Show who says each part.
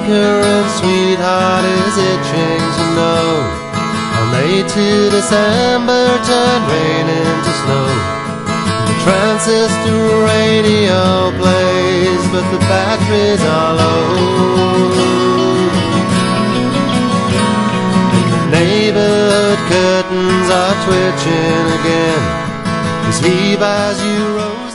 Speaker 1: current sweetheart is itching to know how May to December turn rain into snow. The transistor radio plays, but the batteries are low. The neighborhood curtains are twitching again as Levi's you roll.